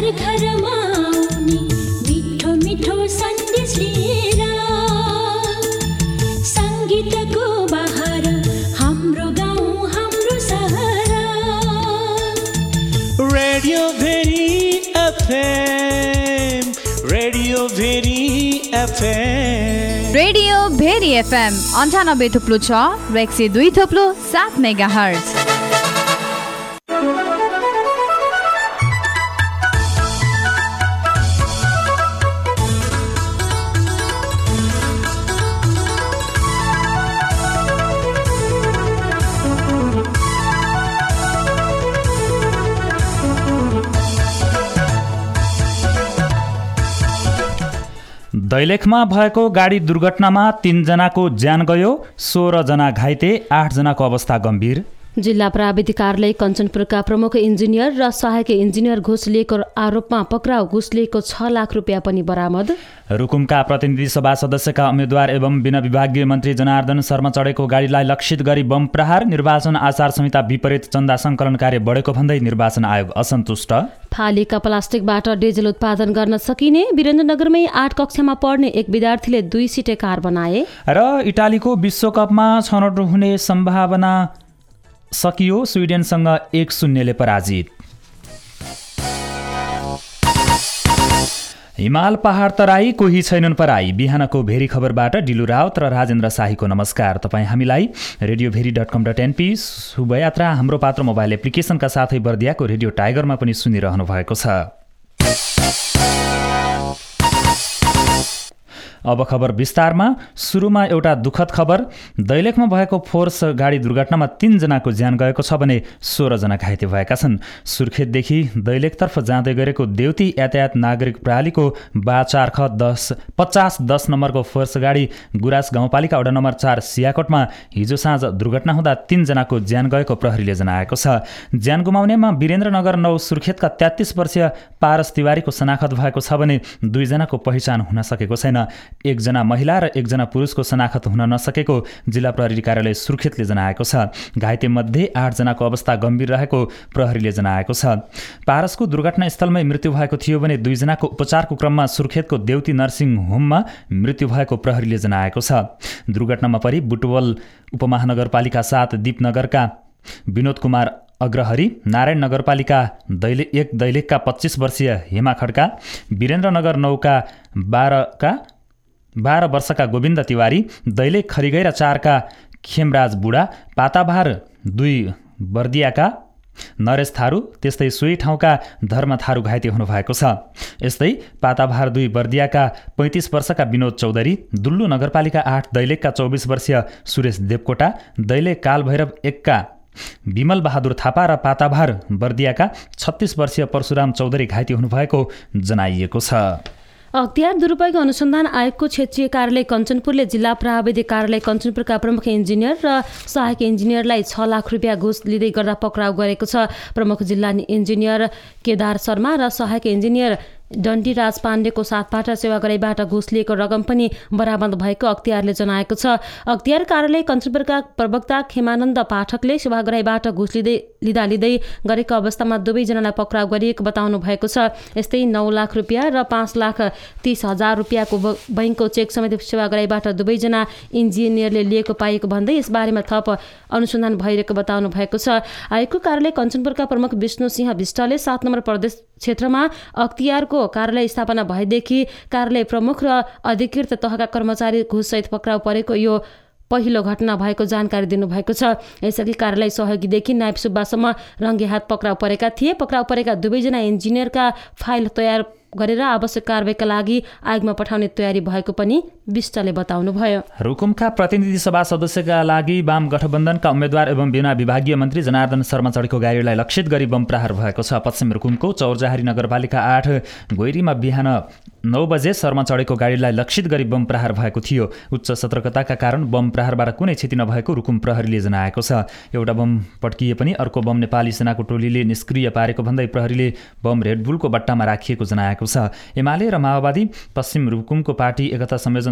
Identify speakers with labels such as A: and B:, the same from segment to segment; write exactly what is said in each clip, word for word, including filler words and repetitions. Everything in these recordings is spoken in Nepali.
A: घरमा आउने मिठो मिठो सन्देश लिएर सङ्गीतको बहार हाम्रो गाउँ हाम्रो सहर
B: radio Bheri FM radio Bheri FM
C: radio Bheri FM अन्ठानब्बे थुप्लो छ र एक सय दुई थुप्लो सात मेगा हर्ज।
D: दैलेखमा भएको गाडी दुर्घटनामा तीनजनाको ज्यान गयो, सोह्र जना घाइते, आठ जनाको अवस्था गम्भीर।
E: जिल्ला प्राविधिक कार्यालय कञ्चनपुरका प्रमुख इन्जिनियर र सहायक इन्जिनियर घुस लिएको आरोपमा पक्राउ, घुस लिएको छ लाख रुपियाँ पनि बरामद।
D: रुकुमका प्रतिनिधि सभा सदस्यका उम्मेद्वार एवं बिना विभागीय मन्त्री जनार्दन शर्मा चढेको गाडीलाई लक्षित गरी बम प्रहार, निर्वाचन आचार संहिता विपरीत चन्दा सङ्कलन कार्य बढेको भन्दै निर्वाचन आयोग असन्तुष्ट।
E: फालिएका प्लास्टिकबाट डिजेल उत्पादन गर्न सकिने, वीरेन्द्रनगरमै आठ कक्षामा पढ्ने एक विद्यार्थीले दुई सिटे कार बनाए।
D: र इटालीको विश्वकपमा छनौट हुने सम्भावना सकियो, स्विडेनसँग एक शून्यले पराजित। हिमाल पहाड तराई, कोही छैनन् पराई। बिहानको भेरी खबरबाट डिलु राउत र राजेन्द्र शाहीको नमस्कार। तपाईँ हामीलाई radio Bheri dot com dot np शुभयात्रा हाम्रो पात्र मोबाइल एप्लिकेसनका साथै बर्दियाको रेडियो टाइगरमा पनि सुनिरहनु भएको छ। अब खबर विस्तारमा। सुरुमा एउटा दुःखद खबर। दैलेखमा भएको फोर्स गाडी दुर्घटनामा तीनजनाको ज्यान गएको छ भने सोह्र जना घाइते भएका छन्। सुर्खेतदेखि दैलेखतर्फ जाँदै गरेको देउती यातायात नागरिक प्रणालीको बाचार ख दस पचास दस नम्बरको फोर्स गाडी गुराँस गाउँपालिका वडा नम्बर चार सियाकोटमा हिजो साँझ दुर्घटना हुँदा तीनजनाको ज्यान गएको प्रहरीले जनाएको छ। ज्यान गुमाउनेमा वीरेन्द्रनगर नौ सुर्खेतका तेत्तीस वर्षीय पारस तिवारीको शनाखत भएको छ भने दुईजनाको पहिचान हुन सकेको छैन। एकजना महिला र एकजना पुरुषको शनाखत हुन नसकेको जिल्ला प्रहरी कार्यालय सुर्खेतले जनाएको छ। घाइतेमध्ये आठजनाको अवस्था गम्भीर रहेको प्रहरीले जनाएको छ। पारसको दुर्घटनास्थलमै मृत्यु भएको थियो भने दुईजनाको उपचारको क्रममा सुर्खेतको देउती नर्सिङ होममा मृत्यु भएको प्रहरीले जनाएको छ। दुर्घटनामा परि बुटवल उपमहानगरपालिका सात दीपनगरका विनोद कुमार अग्रहरी, नारायण नगरपालिका दैले एक दैलेखका पच्चिस वर्षीय हेमा खड्का, वीरेन्द्रनगर नौका बाह्रका बाह्र वर्षका गोविन्द तिवारी, दैलेख खरिगैरा चारका खेमराज बुढा, पाताभार दुई बर्दियाका नरेश थारू, त्यस्तै सोही ठाउँका धर्म थारू घाइते हुनुभएको छ। यस्तै पाताभार दुई बर्दियाका पैँतिस वर्षका विनोद चौधरी, दुल्लु नगरपालिका आठ दैलेखका चौबिस वर्षीय सुरेश देवकोटा, दैलेख कालभैरव एकका विमल बहादुर थापा र पाताभार बर्दियाका छत्तीस वर्षीय परशुराम चौधरी घाइते हुनुभएको जनाइएको छ।
E: अख्तियार दुरुपयोग अनुसन्धान आयोगको क्षेत्रीय कार्यालय कञ्चनपुरले जिल्ला प्राविधिक कार्यालय कञ्चनपुरका प्रमुख इन्जिनियर र सहायक इन्जिनियरलाई छ लाख रुपियाँ घुस लिँदै गर्दा पक्राउ गरेको छ। प्रमुख जिल्ला इन्जिनियर केदार शर्मा र सहायक इन्जिनियर डन्डीराज पाण्डेको साथबाट सेवाग्राहीबाट घुस लिएको रकम पनि बरामद भएको अख्तियारले जनाएको छ। अख्तियार कार्यालय कञ्चनपुरका प्रवक्ता खेमानन्द पाठकले सेवाग्राहीबाट घुस लिँदै लिँदा लिँदै गरेको अवस्थामा दुवैजनालाई पक्राउ गरिएको बताउनु भएको छ। यस्तै नौ लाख रुपियाँ र पाँच लाख तीस हजार रुपियाँको बैङ्कको चेक समेत सेवाग्राहीबाट दुवैजना इन्जिनियरले लिएको पाइएको भन्दै यसबारेमा थप अनुसन्धान भइरहेको बताउनु भएको छ। आयोगको कार्यालय कञ्चनपुरका प्रमुख विष्णु सिंह विष्टले सात नम्बर प्रदेश क्षेत्रमा अख्तियारको कार्यालय स्थापना भएदेखि कार्यालय प्रमुख र अधिकृत तहका कर्मचारी घुससहित पक्राउ परेको यो पहिलो घटना भएको जानकारी दिनुभएको छ। यसअघि कार्यालय सहयोगीदेखि नायब सुब्बासम्म रङ्गे हात पक्राउ परेका थिए। पक्राउ परेका दुवैजना इन्जिनियरका फाइल तयार गरेर आवश्यक कारबाहीका लागि आयोगमा पठाउने तयारी भएको पनि विष्टले बताउनुभयो।
D: रुकुमका प्रतिनिधि सभा सदस्यका लागि वाम गठबन्धनका उम्मेद्वार एवं बिना विभागीय मन्त्री जनार्दन शर्मा चढेको गाडीलाई लक्षित गरी बम प्रहार भएको छ। पश्चिम रुकुमको चौरजहारी नगरपालिका आठ गोइरीमा बिहान नौ बजे शर्मा चढेको गाडीलाई लक्षित गरी बम प्रहार भएको थियो। उच्च सतर्कताका कारण बम प्रहारबाट कुनै क्षति नभएको रुकुम प्रहरीले जनाएको छ। एउटा बम पड्किए पनि अर्को बम नेपाली सेनाको टोलीले निष्क्रिय पारेको भन्दै प्रहरीले बम रेडबुलको बट्टामा राखिएको जनाएको छ। एमाले र माओवादी पश्चिम रुकुमको पार्टी एकता संयोजन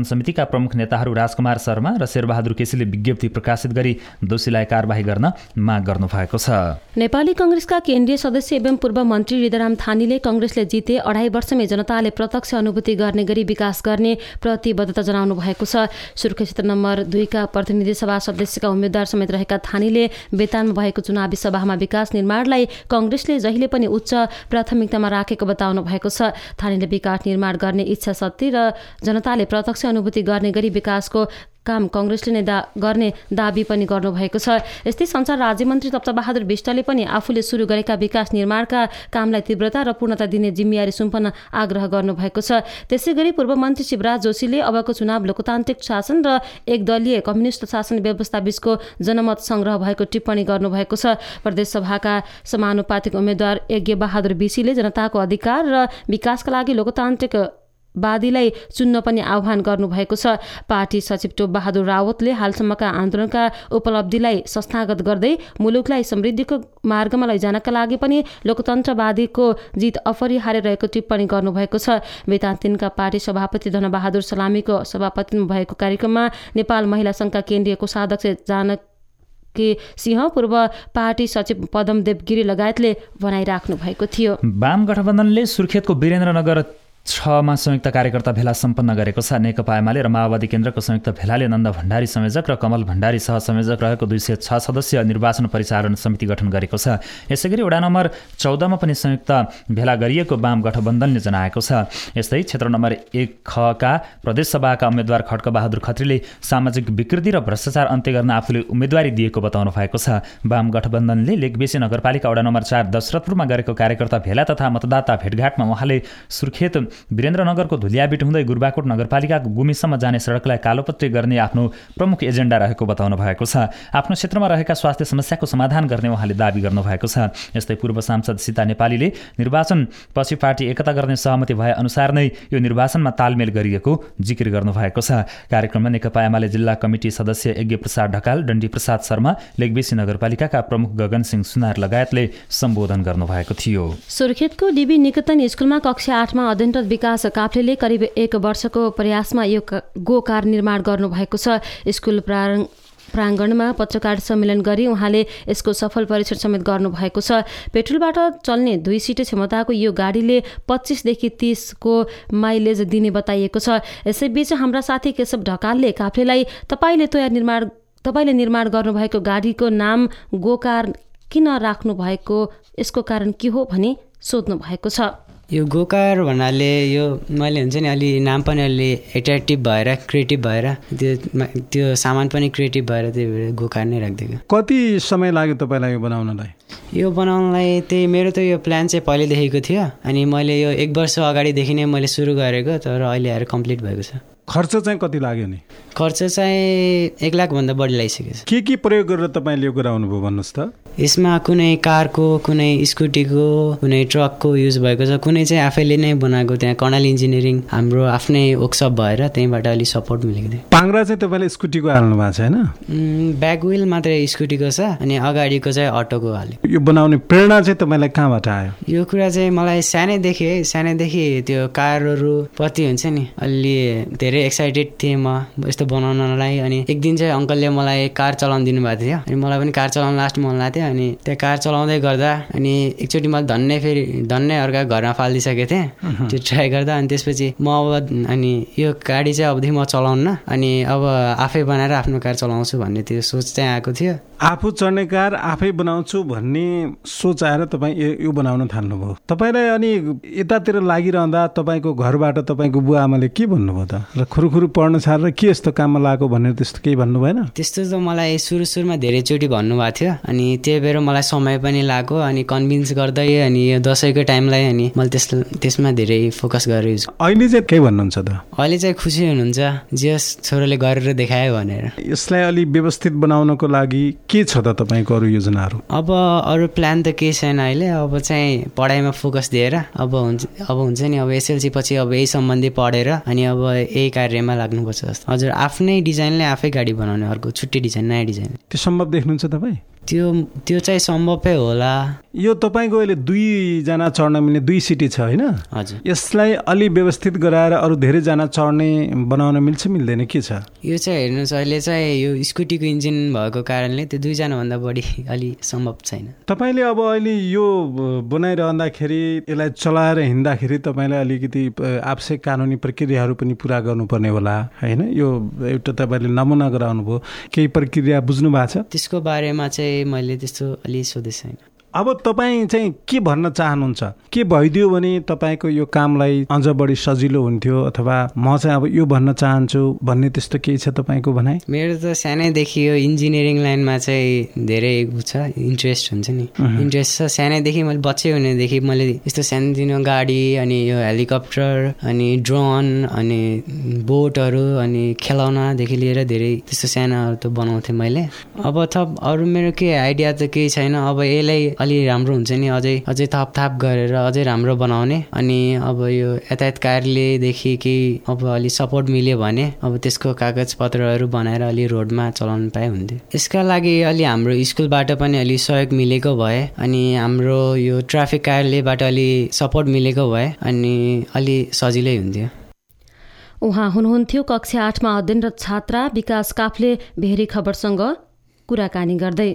D: समितिका प्रमुख नेताहरू राजकुमार शर्मा र शेरबहादुर केसीले विज्ञप्ति प्रकाशित गरी दोषीलाई कारबाही गर्न माग गर्नुभएको छ।
E: नेपाली कङ्ग्रेसका केन्द्रीय सदस्य एवं पूर्व मन्त्री हृदयराम थानीले कङ्ग्रेसले जिते अढाई वर्षमै जनताले प्रत्यक्ष अनुभूति गर्ने गरी विकास गर्ने प्रतिबद्धता जनाउनु भएको छ। सुर्खेत क्षेत्र नम्बर दुईका प्रतिनिधि सभा सदस्यका उम्मेद्वार समेत रहेका थानीले बेतानमा भएको चुनावी सभामा विकास निर्माणलाई कङ्ग्रेसले जहिले पनि उच्च प्राथमिकतामा राखेको बताउनु भएको छ। थानीले विकास निर्माण गर्ने इच्छा शक्ति र जनताले प्रत्यक्ष अनुभूति गर्ने गरी विकासको काम कङ्ग्रेसले नै दा गर्ने दाबी पनि गर्नुभएको छ। यस्तै सञ्चार राज्यमन्त्री तप्तबहादुर विष्टले पनि आफूले सुरु गरेका विकास निर्माणका कामलाई तीव्रता र पूर्णता दिने जिम्मेवारी सुम्पन आग्रह गर्नुभएको छ। त्यसै गरी पूर्व मन्त्री शिवराज जोशीले अबको चुनाव लोकतान्त्रिक शासन र एकदलीय कम्युनिस्ट शासन व्यवस्था बीचको जनमत सङ्ग्रह भएको टिप्पणी गर्नुभएको छ। प्रदेशसभाका समानुपातिक उम्मेद्वार यज्ञ बहादुर बिसीले जनताको अधिकार र विकासका लागि लोकतान्त्रिक वादीलाई चुन्न पनि आह्वान गर्नुभएको छ। पार्टी सचिव टोप बहादुर रावतले हालसम्मका आन्दोलनका उपलब्धिलाई संस्थागत गर्दै मुलुकलाई समृद्धिको मार्गमा लैजानका लागि पनि लोकतन्त्रवादीको जित अपरिहार्य रहेको टिप्पणी गर्नुभएको छ। बेतान तिनका पार्टी सभापति धनबहादुर सलामीको सभापतित्वमा भएको कार्यक्रममा नेपाल महिला सङ्घका केन्द्रीय कोषाध्यक्ष जानक के सिंह, पूर्व पार्टी सचिव पदमदेव गिरी लगायतले भनाइराख्नु भएको थियो।
D: वाम गठबन्धनले सुर्खेतको वीरेन्द्रनगर छमा संयुक्त कार्यकर्ता भेला सम्पन्न गरेको छ। नेकपा एमाले र माओवादी केन्द्रको संयुक्त भेलाले नन्द भण्डारी संयोजक र कमल भण्डारी सहसंयोजक रहेको दुई सय छ सदस्यीय निर्वाचन परिचालन समिति गठन गरेको छ। यसै गरी वडा नम्बर चौधमा पनि संयुक्त भेला गरिएको वाम गठबन्धनले जनाएको छ। यस्तै क्षेत्र नम्बर एक खका प्रदेशसभाका उम्मेद्वार खड्कबहादुर खत्रीले सामाजिक विकृति र भ्रष्टाचार अन्त्य गर्न आफूले उम्मेदवारी दिएको बताउनु भएको छ। वाम गठबन्धनले लेकबेसी नगरपालिका वडा नम्बर चार दशरथपुरमा गरेको कार्यकर्ता भेला तथा मतदाता भेटघाटमा उहाँले सुर्खेत वीरेन्द्रनगरको धुलियाबिट हुँदै गुरबाकोट नगरपालिकाको गुमीसम्म जाने सडकलाई कालोपत्री गर्ने आफ्नो प्रमुख एजेन्डा रहेको बताउनु भएको छ। आफ्नो क्षेत्रमा रहेका स्वास्थ्य समस्याको समाधान गर्ने उहाँले दाबी गर्नुभएको छ। यस्तै पूर्व सांसद सीता नेपालीले निर्वाचन पछि पार्टी एकता गर्ने सहमति भए अनुसार नै यो निर्वाचनमा तालमेल गरिएको जिकिर गर्नुभएको छ। कार्यक्रममा नेकपा एमाले जिल्ला कमिटी सदस्य यज्ञ प्रसाद ढकाल, डण्डी प्रसाद शर्मा, लेकबेसी नगरपालिकाका प्रमुख गगन सिंह सुनार लगायतले सम्बोधन गर्नुभएको थियो।
E: सुर्खेतको डिबी निकेतन स्कुलमा कक्षा आठमा अध्ययनरत विकास काफ्लेले करिब एक वर्षको प्रयासमा यो गो कार निर्माण गर्नुभएको छ। स्कुल प्रारम्भ प्राङ्गणमा पत्रकार सम्मेलन गरी उहाँले यसको सफल परीक्षण समेत गर्नुभएको छ। पेट्रोलबाट चल्ने दुई सिटे क्षमताको यो गाडीले पच्चिसदेखि तीसको माइलेज दिने बताइएको छ। यसैबीच हाम्रा साथी केशव ढकालले काफ्लेलाई तपाईँले तयार निर्माण तपाईँले निर्माण गर्नुभएको गाडीको नाम गो कार किन राख्नु भएको, यसको कारण के हो भनी सोध्नु भएको छ।
F: यो गोकार भन्नाले यो मैले हुन्छ नि अलि नाम पनि अलि एट्र्याक्टिभ भएर क्रिएटिभ भएर त्यो त्यो सामान पनि क्रिएटिभ भएर त्यही भएर गोकार नै राखिदिएको।
G: कति समय लाग्यो तपाईँलाई यो बनाउनलाई?
F: यो बनाउनलाई त्यही मेरो त यो प्लान चाहिँ पहिलेदेखिको थियो अनि मैले यो एक वर्ष अगाडिदेखि नै मैले सुरु गरेको, तर अहिले आएर कम्प्लिट भएको छ।
G: खर्च चाहिँ कति लाग्यो नि?
F: खर्च चाहिँ एक लाखभन्दा बढी लागिसकेको छ।
G: के के प्रयोग गरेर तपाईँले यो गराउनु भयो भन्नुहोस् त?
F: यसमा कुनै कारको, कुनै स्कुटीको, कुनै ट्रकको युज भएको छ, कुनै चाहिँ आफैले नै बनाएको। त्यहाँ कर्णाल इन्जिनियरिङ हाम्रो आफ्नै वर्कसप भएर त्यहीँबाट अलिक सपोर्ट मिलेको थियो।
G: पाङ्ग्रा चाहिँ तपाईँले स्कुटीको हाल्नु भएको छ होइन?
F: ब्याक विल मात्रै स्कुटीको छ अनि अगाडिको चाहिँ अटोको हाल्यो।
G: यो बनाउने प्रेरणा चाहिँ तपाईँलाई कहाँबाट आयो?
F: यो कुरा चाहिँ मलाई सानैदेखि है सानैदेखि त्यो कारहरू प्रति हुन्छ नि अलि धेरै एक्साइटेड थिएँ म यस्तो बनाउनलाई। अनि एक दिन चाहिँ अङ्कलले मलाई कार चलाउन दिनुभएको थियो अनि मलाई पनि कार चलाउन लास्ट मन लाग्थ्यो। अनि त्यहाँ कार चलाउँदै गर्दा अनि एकचोटि मैले धन्नै फेरि धन्नै अर्का घरमा फालिदिइसकेको थिएँ त्यो ट्राई गर्दा। अनि त्यसपछि म अब अनि यो गाडी चाहिँ अबदेखि म चलाउन्न अनि अब आफै बनाएर आफ्नो कार चलाउँछु भन्ने त्यो सोच चाहिँ आएको थियो।
G: आफू चढ्ने कार आफै बनाउँछु भन्ने सोच आएर तपाईँ यो बनाउन थाल्नुभयो। तपाईँलाई अनि यतातिर लागिरहँदा तपाईँको घरबाट तपाईँको बुवा आमाले के भन्नुभयो त? र खुरुखुरु पढ्न छाडेर के यस्तो काममा लागेको भनेर त्यस्तो केही भन्नु भएन?
F: त्यस्तो त मलाई सुरु सुरुमा धेरैचोटि भन्नुभएको थियो अनि त्यही भएर मलाई समय पनि लाग्यो अनि कन्भिन्स गर्दै अनि यो दसैँको टाइमलाई अनि मैले त्यस त्यसमा धेरै फोकस गरेँ।
G: अहिले चाहिँ के भन्नुहुन्छ त?
F: अहिले चाहिँ खुसी हुनुहुन्छ जस छोरोले गरेर देखायो भनेर।
G: यसलाई अलि व्यवस्थित बनाउनको लागि के छ त तपाईँको अरू योजनाहरू?
F: अब अरू प्लान त केही छैन अहिले। अब चाहिँ पढाइमा फोकस दिएर अब हुन्छ अब हुन्छ नि अब एसएलसी पछि अब यही सम्बन्धी पढेर अनि अब यही कार्यमा लाग्नुपर्छ जस्तो। हजुर आफ्नै डिजाइनले आफै गाडी बनाउने, अर्को छुट्टी डिजाइन नयाँ डिजाइन।
G: त्यो सम्भव देख्नुहुन्छ तपाईँ?
F: त्यो त्यो चाहिँ सम्भवै होला।
G: यो तपाईँको अहिले दुईजना चढ्न मिल्ने दुई सिटी छ होइन?
F: हजुर।
G: यसलाई अलि व्यवस्थित गराएर अरू धेरैजना चढ्ने बनाउन मिल्छ मिल्दैन के छ?
F: यो चाहिँ हेर्नुहोस् अहिले चाहिँ यो स्कुटीको इन्जिन भएको कारणले त्यो दुईजनाभन्दा बढी अलि सम्भव छैन।
G: तपाईँले अब अहिले यो बनाइरहँदाखेरि यसलाई चलाएर हिँड्दाखेरि तपाईँलाई अलिकति आवश्यक कानुनी प्रक्रियाहरू पनि पुरा गर्नुपर्ने होला होइन? यो एउटा तपाईँले नमुना गराउनु भयो, केही प्रक्रिया बुझ्नु भएको छ?
F: त्यसको बारेमा चाहिँ मैले त्यस्तो अलि सोधेको छैन।
G: अब तपाईँ चाहिँ के भन्न चाहनुहुन्छ? के भइदियो भने तपाईँको यो कामलाई अझ बढी सजिलो हुन्थ्यो अथवा म चाहिँ अब यो भन्न चाहन्छु भन्ने त्यस्तो केही छ तपाईँको भनाइ?
F: मेरो त सानैदेखि यो इन्जिनियरिङ लाइनमा चाहिँ धेरै छ इन्ट्रेस्ट हुन्छ नि, इन्ट्रेस्ट छ सानैदेखि। मैले बच्चै हुनेदेखि मैले यस्तो सानोतिनो गाडी अनि यो हेलिकप्टर अनि ड्रोन अनि बोटहरू अनि खेलौनादेखि लिएर धेरै त्यस्तो सानोहरू त बनाउँथेँ मैले। अब थप अरू मेरो के आइडिया त केही छैन। अब यसलाई अलि राम्रो हुन्छ नि अझै अझै थप थाप गरेर अझै राम्रो बनाउने। अनि अब यो यातायात कार्यालयदेखि केही अब अलि सपोर्ट मिल्यो भने अब त्यसको कागज पत्रहरू बनाएर अलि रोडमा चलाउनु पाए हुन्थ्यो। यसका लागि अलि हाम्रो स्कुलबाट पनि अलि सहयोग मिलेको भए अनि हाम्रो यो ट्राफिक कार्यालयबाट अलि सपोर्ट मिलेको भए अनि अलि सजिलै हुन्थ्यो।
E: उहाँ हुनुहुन्थ्यो कक्षा आठमा अध्ययनरत छात्रा विकास काफ्ले भेरी खबरसँग कुराकानी गर्दै।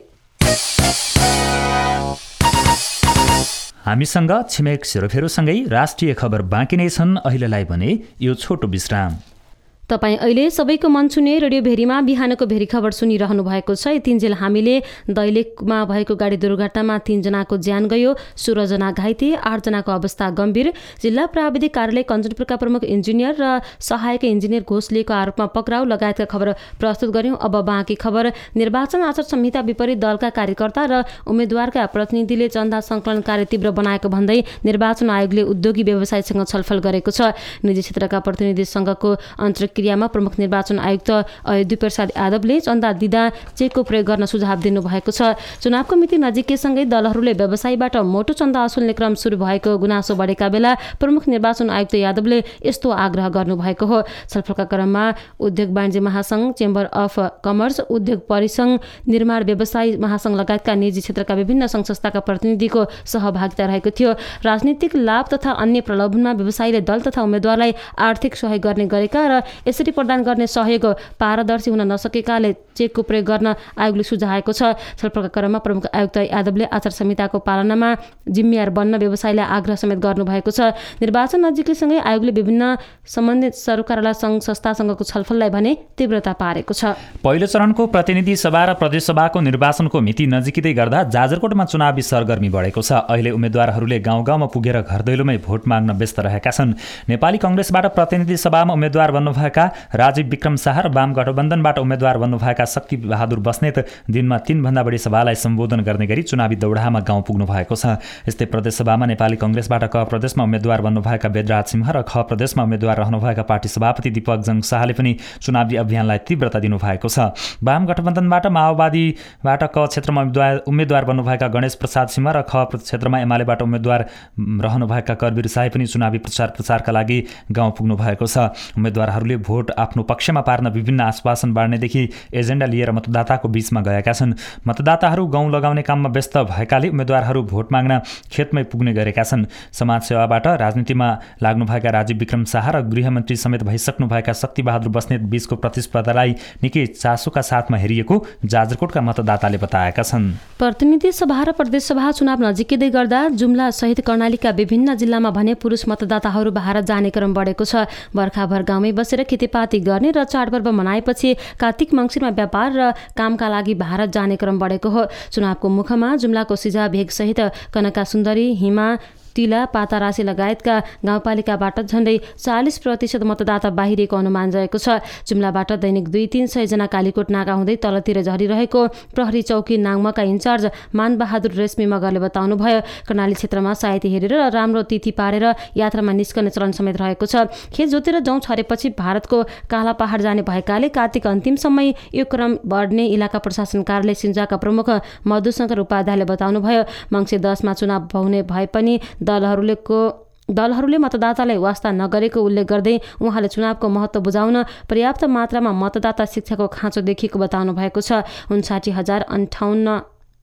D: हामीसँग छिमेक सेरोफेरोसँगै राष्ट्रिय खबर बाँकी नै छन्। अहिलेलाई भने यो छोटो विश्राम।
E: तपाईँ अहिले सबैको मन छुने रेडियो भेरीमा बिहानको भेरी खबर सुनिरहनु भएको छ। यतिन्जेल हामीले दैलेखमा भएको गाडी दुर्घटनामा तीनजनाको ज्यान गयो, सोह्रजना घाइते, आठजनाको अवस्था गम्भीर। जिल्ला प्राविधिक कार्यालय कञ्चनपुरका प्रमुख इन्जिनियर र सहायक इन्जिनियर घोष लिएको आरोपमा पक्राउ लगायतका खबर प्रस्तुत गर्यौं। अब बाँकी खबर। निर्वाचन आचार संहिता विपरीत दलका कार्यकर्ता र उम्मेद्वारका प्रतिनिधिले चन्दा सङ्कलन कार्य तीव्र बनाएको भन्दै निर्वाचन आयोगले उद्योगी व्यवसायीसँग छलफल गरेको छ। निजी क्षेत्रका प्रतिनिधि सङ्घको अन्तर्क्रिया क्रियामा प्रमुख निर्वाचन आयुक्त अयोध्या प्रसाद यादवले चन्दा दिँदा चेकको प्रयोग गर्न सुझाव दिनुभएको छ। चुनावको मिति नजिकैसँगै दलहरूले व्यवसायीबाट मोटो चन्दा असुल्ने क्रम सुरु भएको गुनासो बढेका बेला प्रमुख निर्वाचन आयुक्त यादवले यस्तो आग्रह गर्नुभएको हो। छलफलका क्रममा उद्योग वाणिज्य महासङ्घ, चेम्बर अफ कमर्स, उद्योग परिसङ्घ, निर्माण व्यवसायी महासङ्घ लगायतका निजी क्षेत्रका विभिन्न सङ्घ संस्थाका प्रतिनिधिको सहभागिता रहेको थियो। राजनीतिक लाभ तथा अन्य प्रलोभनमा व्यवसायीले दल तथा उम्मेद्वारलाई आर्थिक सहयोग गर्ने गरेका र यसरी प्रदान गर्ने सहयोग पारदर्शी हुन नसकेकाले चेकको प्रयोग गर्न आयोगले सुझाएको छ। छलफलका क्रममा प्रमुख आयुक्त यादवले आचार संहिताको पालनामा जिम्मेवार बन्न व्यवसायीलाई आग्रह समेत गर्नुभएको छ। निर्वाचन नजिकैसँगै आयोगले विभिन्न सम्बन्धित सरकारवाला सङ्घ संस्थासँगको छलफललाई भने तीव्रता पारेको छ।
D: पहिलो चरणको प्रतिनिधि सभा र प्रदेशसभाको निर्वाचनको मिति नजिकै गर्दा जाजरकोटमा चुनावी सरगर्मी बढेको छ। अहिले उम्मेद्वारहरूले गाउँ गाउँमा पुगेर घर दैलोमै भोट माग्न व्यस्त रहेका छन्। नेपाली कङ्ग्रेसबाट प्रतिनिधि सभामा उम्मेद्वार बन्नुभएका राजीव विक्रम शाह र वाम गठबन्धनबाट उम्मेद्वार बन्नुभएका शक्ति बहादुर बस्नेत दिनमा तीनभन्दा बढी सभालाई सम्बोधन गर्ने गरी चुनावी दौडामा गाउँ पुग्नु भएको छ। यस्तै प्रदेशसभामा नेपाली कङ्ग्रेसबाट क प्रदेशमा उम्मेद्वार बन्नुभएका वेदराज सिंह र ख प्रदेशमा उम्मेद्वार रहनुभएका पार्टी सभापति दीपक जङ शाहले पनि चुनावी अभियानलाई तीव्रता दिनुभएको छ। वाम गठबन्धनबाट माओवादीबाट क क्षेत्रमा उम्मेद्वार उम्मेद्वार बन्नुभएका गणेश प्रसाद सिंह र ख क्षेत्रमा एमालेबाट उम्मेद्वार रहनुभएका करवीर साई पनि चुनावी प्रचार प्रचारका लागि गाउँ पुग्नु भएको छ। उम्मेद्वारहरूले भोट आफ्नो पक्षमा पार्न विभिन्न आश्वासन बाँड्नेदेखि एजेन्डा लिएर मतदाताको बीचमा गएका छन्। मतदाताहरू गाउँ लगाउने काममा व्यस्त भएकाले उम्मेद्वारहरू भोट माग्न खेतमै पुग्ने गरेका छन्। समाजसेवाबाट राजनीतिमा लाग्नुभएका राजीव विक्रम शाह र गृहमन्त्री समेत भइसक्नुभएका शक्ति बहादुर बस्नेत बीचको प्रतिस्पर्धालाई निकै चासोका साथमा हेरिएको जाजरकोटका मतदाताले बताएका छन्।
E: प्रतिनिधि सभा र प्रदेशसभा चुनाव नजिकै गर्दा जुम्ला सहित कर्णालीका विभिन्न जिल्लामा भने पुरुष मतदाताहरू भारत जाने क्रम बढेको छ। बर्खाभर गाउँमै बसेर खेतीपाती गर्ने र चाडपर्व मनाएपछि कार्तिक मङ्सिरमा व्यापार र कामका लागि भारत जाने क्रम बढेको हो। चुनावको मुखमा जुम्लाको सिजा भेग सहित कनका सुन्दरी, हिमा, तिला, पातारासी लगायतका गाउँपालिकाबाट झन्डै चालिस प्रतिशत मतदाता बाहिरिएको अनुमान रहेको छ। जुम्लाबाट दैनिक दुई तीन सयजना कालीकोट नाका हुँदै तलतिर झरिरहेको प्रहरी चौकी नाङमाका इन्चार्ज मानबहादुर रेश्मी मगरले बताउनुभयो। कर्णाली क्षेत्रमा सायती हेरेर र राम्रो तिथि पारेर यात्रामा निस्कने चलन समेत रहेको छ। खेत जोतेर जौँ छरेपछि भारतको काला पहाड जाने भएकाले कार्तिक अन्तिमसम्मै यो क्रम बढ्ने इलाका प्रशासन कार्यालय सिन्जाका प्रमुख मधुशङ्कर उपाध्यायले बताउनुभयो। मङ्सिर दसमा चुनाव हुने भए पनि दलहरूले को दलहरूले मतदातालाई वास्ता नगरेको उल्लेख गर्दै उहाँले चुनावको महत्त्व बुझाउन पर्याप्त मात्रामा मतदाता शिक्षाको खाँचो देखिएको बताउनु भएको छ। उन्साठी हजार अन्ठाउन्न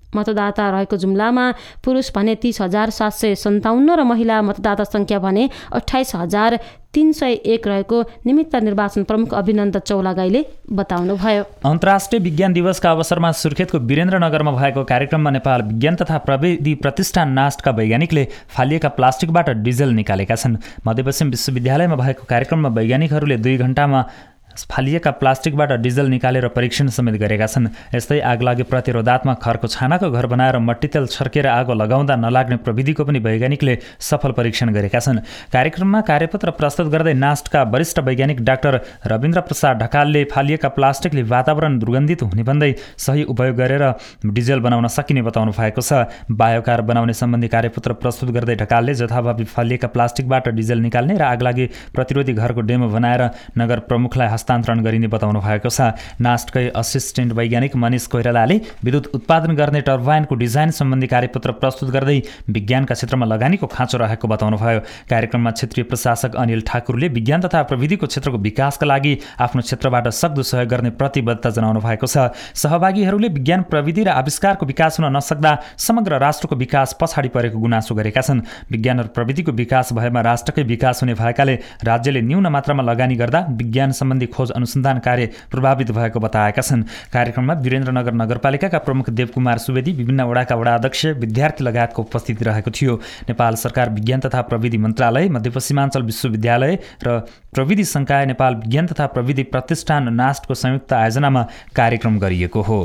E: मतदाता रहेको जुम्लामा पुरुष भने तीस हजार सात सय सन्ताउन्न र महिला मतदाता सङ्ख्या भने अठाइस हजार तीन सय एक रहेको निमित्त निर्वाचन प्रमुख अभिनन्दन चौलागाईले बताउनुभयो।
D: अन्तर्राष्ट्रिय विज्ञान दिवसका अवसरमा सुर्खेतको वीरेन्द्रनगरमा भएको कार्यक्रममा नेपाल विज्ञान तथा प्रविधि प्रतिष्ठान नास्टका वैज्ञानिकले फालिएका प्लास्टिकबाट डिजल निकालेका छन्। मध्यपश्चिम विश्वविद्यालयमा भएको कार्यक्रममा वैज्ञानिकहरूले दुई घण्टामा फालिएका प्लास्टिकबाट डिजल निकालेर परीक्षण समेत गरेका छन्। यस्तै आगलागी प्रतिरोधात्मक खरको छानाको घर बनाएर मट्टीतेल छर्केर आगो लगाउँदा नलाग्ने प्रविधिको पनि वैज्ञानिकले सफल परीक्षण गरेका छन्। कार्यक्रममा कार्यपत्र प्रस्तुत गर्दै नास्टका वरिष्ठ वैज्ञानिक डाक्टर रविन्द्र प्रसाद ढकालले फालिएका प्लास्टिकले वातावरण दुर्गन्धित हुने भन्दै सही उपयोग गरेर डिजल बनाउन सकिने बताउनु भएको छ। बायोकार बनाउने सम्बन्धी कार्यपत्र प्रस्तुत गर्दै ढकालले जथाभावी फालिएका प्लास्टिकबाट डिजल निकाल्ने र आगलागी प्रतिरोधी घरको डेमो बनाएर नगर प्रमुखलाई हस्तान्तरण गरिने बताउनु भएको छ। नास्टकै असिस्टेन्ट वैज्ञानिक मनिष कोइरालाले विद्युत उत्पादन गर्ने टर्बाइनको डिजाइन सम्बन्धी कार्यपत्र प्रस्तुत गर्दै विज्ञानका क्षेत्रमा लगानीको खाँचो रहेको बताउनुभयो। कार्यक्रममा क्षेत्रीय प्रशासक अनिल ठाकुरले विज्ञान तथा प्रविधिको क्षेत्रको विकासका लागि आफ्नो क्षेत्रबाट सक्दो सहयोग गर्ने प्रतिबद्धता जनाउनु भएको छ। सहभागीहरूले विज्ञान प्रविधि र आविष्कारको विकास हुन नसक्दा समग्र राष्ट्रको विकास पछाडि परेको गुनासो गरेका छन्। विज्ञान र प्रविधिको विकास भएमा राष्ट्रकै विकास हुने भएकाले राज्यले न्यून मात्रामा लगानी गर्दा विज्ञान सम्बन्धी खोज अनुसन्धान कार्य प्रभावित भएको बताएका छन्। कार्यक्रममा वीरेन्द्रनगर नगरपालिकाका प्रमुख देवकुमार सुवेदी, विभिन्न वडाका वडा अध्यक्ष, विद्यार्थी लगायतको उपस्थिति रहेको थियो। नेपाल सरकार विज्ञान तथा प्रविधि मन्त्रालय, मध्यपश्चिमाञ्चल विश्वविद्यालय र प्रविधि संकाय नेपाल विज्ञान तथा प्रविधि प्रतिष्ठान नास्टको संयुक्त आयोजनामा कार्यक्रम गरिएको हो।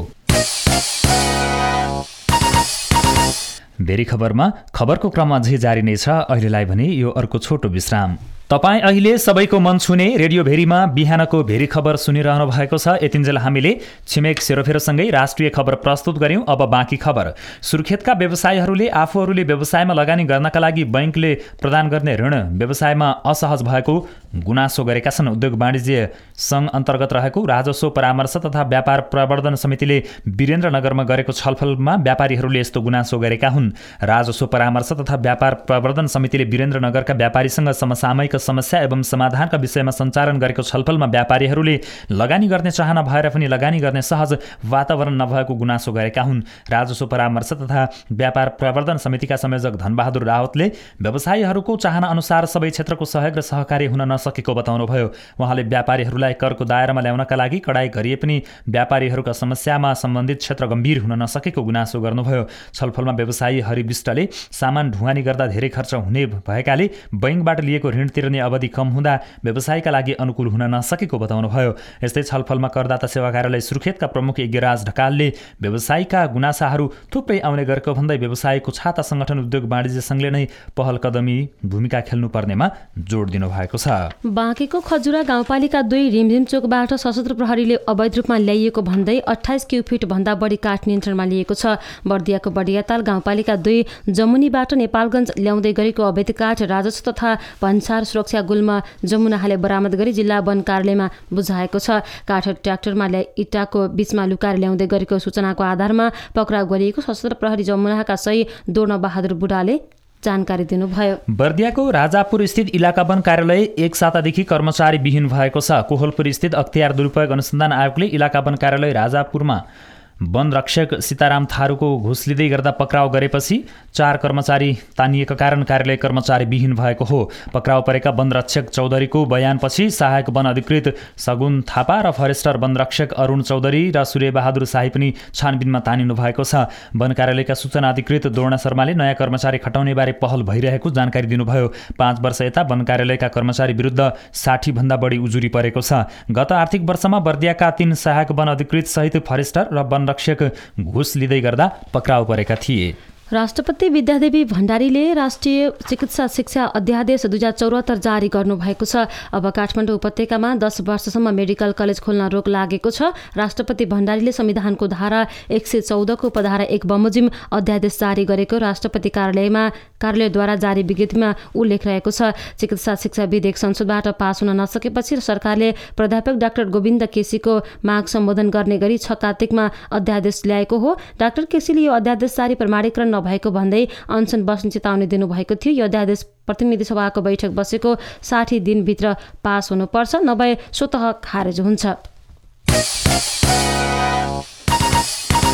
D: भेरी खबरमा खबरको क्रम अझै जारी नै छ। अहिलेलाई भने यो अर्को छोटो विश्राम। तपाईँ अहिले सबैको मन छुने रेडियो भेरीमा बिहानको भेरी खबर सुनिरहनु भएको छ। यतिन्जेल हामीले छिमेक सेरोफेरोसँगै राष्ट्रिय खबर प्रस्तुत गर्यौं। अब बाँकी खबर। सुर्खेतका व्यवसायीहरूले आफूहरूले व्यवसायमा लगानी गर्नका लागि बैंकले प्रदान गर्ने ऋण व्यवसायमा असहज भएको गुनासो गरेका छन्। उद्योग वाणिज्य सङ्घ अन्तर्गत रहेको राजस्व परामर्श तथा व्यापार प्रवर्धन समितिले वीरेन्द्रनगरमा गरेको छलफलमा व्यापारीहरूले यस्तो गुनासो गरेका हुन्। राजस्व परामर्श तथा व्यापार प्रवर्धन समितिले वीरेन्द्रनगरका व्यापारीसँग समसामयिक समस्या एवं समाधानका विषयमा सञ्चालन गरेको छलफलमा व्यापारीहरूले लगानी गर्ने चाहना भएर पनि लगानी गर्ने सहज वातावरण नभएको गुनासो गरेका हुन्। राजस्व परामर्श तथा व्यापार प्रवर्धन समितिका संयोजक धनबहादुर रावतले व्यवसायीहरूको चाहना अनुसार सबै क्षेत्रको सहयोग र सहकार्य हुन नसकेको बताउनुभयो। उहाँले व्यापारीहरूलाई करको दायरामा ल्याउनका लागि कडाई गरिए पनि व्यापारीहरूका समस्यामा सम्बन्धित क्षेत्र गम्भीर हुन नसकेको गुनासो गर्नुभयो। छलफलमा व्यवसायी हरि विष्टले सामान ढुवानी गर्दा धेरै खर्च हुने भएकाले बैंकबाट लिएको ऋण तिर्ने अवधि कम हुँदा व्यवसायका लागि अनुकूल हुन नसकेको बताउनुभयो। यस्तै छलफलमा करदाता सेवा कार्यालय सुर्खेतका प्रमुख यज्ञराज ढकालले व्यवसायीका गुनासाहरू थुप्रै आउने गरेको भन्दै व्यवसायको छाता संगठन उद्योग वाणिज्य संघले नै पहल कदमी भूमिका खेल्नुपर्नेमा जोड दिनुभएको छ।
E: बाँकेको खजुरा गाउँपालिका दुई रिमझिम चोकबाट सशस्त्र प्रहरीले अवैध रूपमा ल्याइएको भन्दै अठाइस क्युफिट भन्दा बढी काठ नियन्त्रणमा लिएको छ। बर्दियाको बडियाताल गाउँपालिका दुई जमुनीबाट नेपालगञ्ज ल्याउँदै गरेको अवैध काठ राजस्व तथा भन्सार सुरक्षा गुल्म जमुनाहाले बरामद गरी जिल्ला वन कार्यालयमा बुझाएको छ। काठ ट्र्याक्टरमा इँटाको बीचमा लुकाएर ल्याउँदै गरेको सूचनाको आधारमा पक्राउ गरिएको सशस्त्र प्रहरी जमुनाहाका सही दोर्ण बहादुर बुढाले जानकारी दिनुभयो।
D: बर्दियाको राजापुर स्थित इलाका वन कार्यालय एक सातादेखि कर्मचारी विहीन भएको छ। कोहलपुर स्थित अख्तियार दुरुपयोग अनुसन्धान आयोगले इलाका वन कार्यालय राजापुरमा वन रक्षक सीताराम थारूको घुस लिँदै गर्दा पक्राउ गरेपछि चार कर्मचारी तानिएका कारण कार्यालय कर्मचारी विहीन भएको हो। पक्राउ परेका वन रक्षक चौधरीको बयानपछि सहायक वन अधिकृत सगुन थापा र फरेस्टर वन रक्षक अरुण चौधरी र सूर्यबहादुर शाही पनि छानबिनमा तानिनु भएको छ। वन कार्यालयका सूचना अधिकृत दोर्णा शर्माले नयाँ कर्मचारी खटाउने बारे पहल भइरहेको जानकारी दिनुभयो। पाँच वर्ष यता वन कार्यालयका कर्मचारी विरुद्ध साठी भन्दा बढी उजुरी परेको छ। गत आर्थिक वर्षमा बर्दियाका तीन सहायक वन अधिकृत सहित फरेस्टर र वन रक्षक घुस लिँदै गर्दा पक्राउ परेका थिए।
E: राष्ट्रपति विद्यादेवी भण्डारीले राष्ट्रिय चिकित्सा शिक्षा अध्यादेश दुई हजार चौहत्तर जारी गर्नुभएको छ। अब काठमाडौँ उपत्यकामा दस वर्षसम्म मेडिकल कलेज खोल्न रोक लागेको छ। राष्ट्रपति भण्डारीले संविधानको धारा एक सय चौधको उपधारा एक बमोजिम अध्यादेश जारी गरेको राष्ट्रपति कार्यालयमा कार्यालयद्वारा जारी विज्ञप्तिमा उल्लेख रहेको छ। चिकित्सा शिक्षा विधेयक संसदबाट पास हुन नसकेपछि सरकारले प्राध्यापक डाक्टर गोविन्द केसीको माग सम्बोधन गर्ने गरी छ कार्तिकमा अध्यादेश ल्याएको हो। डाक्टर केसीले यो अध्यादेश जारी प्रमाणीकरण नभएको भन्दै अनसन बस्ने चेतावनी दिनुभएको थियो। यो अध्यादेश प्रतिनिधि सभाको बैठक बसेको साठी दिनभित्र पास हुनुपर्छ, नभए स्वतः खारेज हुन्छ।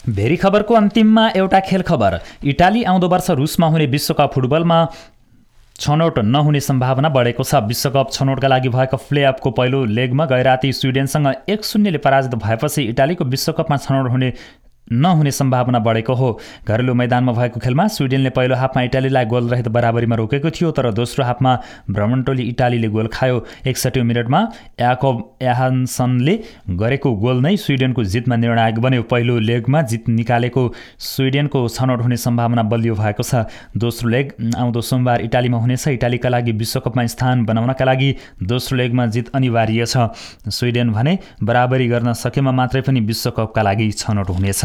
D: भेरी खबरको अन्तिममा एउटा खेल खबर। इटाली आउँदो वर्ष रुसमा हुने विश्वकप फुटबलमा छनौट नहुने सम्भावना बढेको छ। विश्वकप छनौटका लागि भएको प्लेअफको पहिलो लेगमा गैराती स्विडेनसँग एक शून्यले पराजित भएपछि इटालीको विश्वकपमा छनौट हुने नहुने सम्भावना बढेको हो। घरेलु मैदानमा भएको खेलमा स्विडेनले पहिलो हाफमा इटालीलाई गोल रहित बराबरीमा रोकेको थियो, तर दोस्रो हाफमा भ्रमण टोली इटालीले गोल खायो। एकसट्ठी मिनटमा याकोब याहान्सनले गरेको गोल नै स्विडेनको जितमा निर्णायक बन्यो। पहिलो लेगमा जित निकालेको स्विडेनको छनौट हुने सम्भावना बलियो भएको छ। दोस्रो लेग आउँदो सोमबार इटालीमा हुनेछ। इटालीका लागि विश्वकपमा स्थान बनाउनका लागि दोस्रो लेगमा जित अनिवार्य छ। स्विडेन भने बराबरी गर्न सकेमा मात्रै पनि विश्वकपका लागि छनौट हुनेछ।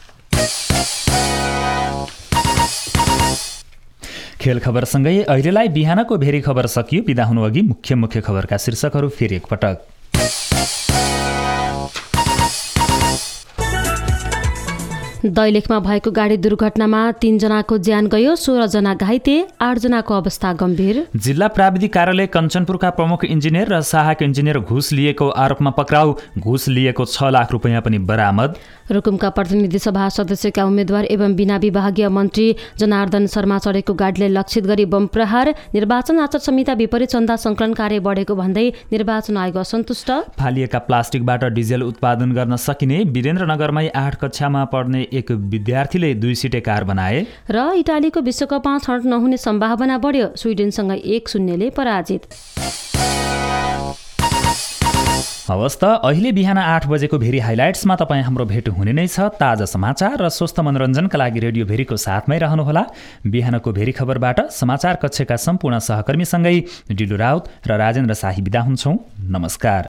D: खेल खबरसँगै अहिलेलाई बिहानको भेरी खबर सकियो। बिदा हुनुअघि मुख्य मुख्य खबरका शीर्षकहरू फेरि एकपटक।
E: दैलेखमा भएको गाडी दुर्घटनामा तीनजनाको ज्यान गयो, सोह्रजना घाइते, आठजनाको अवस्था गम्भीर। जिल्ला
D: प्राविधिक कार्यालय कञ्चनपुरका प्रमुख इन्जिनियर र सहायक इन्जिनियर घुस लिएको आरोपमा पक्राउ, घुस लिएको छ लाख रुपियाँ पनि बरामद।
E: रुकुमका प्रतिनिधि सभा सदस्यका उम्मेद्वार एवं बिना विभागीय मन्त्री जनार्दन शर्मा चढेको गाडीलाई लक्षित गरी बम प्रहार, निर्वाचन आचार संहिता विपरीत चन्दा सङ्कलन कार्य बढेको भन्दै निर्वाचन आयोग असन्तुष्ट।
D: फालिएका प्लास्टिकबाट डिजेल उत्पादन गर्न सकिने वीरेन्द्रनगरमै आठ कक्षामा पढ्ने एक विद्यार्थीले दुई सिटे कार बनाए।
E: र इटालीको विश्वकपमा छनौट नहुने सम्भावना बढ्यो, स्विडेनसँग एक शून्यले पराजित।
D: हवस् त अहिले बिहान आठ बजेको भेरी हाइलाइट्समा तपाईँ हाम्रो भेट हुने नै छ। ताजा समाचार र स्वस्थ मनोरञ्जनका लागि रेडियो भेरीको साथमै रहनुहोला। बिहानको भेरी खबरबाट समाचार कक्षका सम्पूर्ण सहकर्मीसँगै डिलु राउत र राजेन्द्र शाही बिदा हुन्छौँ। नमस्कार।